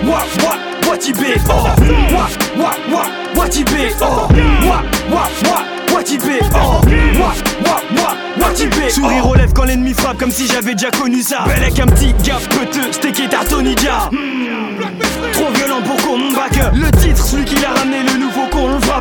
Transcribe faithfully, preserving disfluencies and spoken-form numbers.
Wa, wa, Watibé, oh. Wa, wa, wa, Watibé, oh. Wa, wa, wa, Watibé, oh. Wa, wa, wa, Watibé. Sourire aux lèvres quand l'ennemi frappe comme si j'avais déjà connu ça. Bel avec un petit gars peuteux, steak et tartonija. Trop violent pour qu'on me back. Le titre, celui qui l'a ramené, le nouveau con, on le frappe.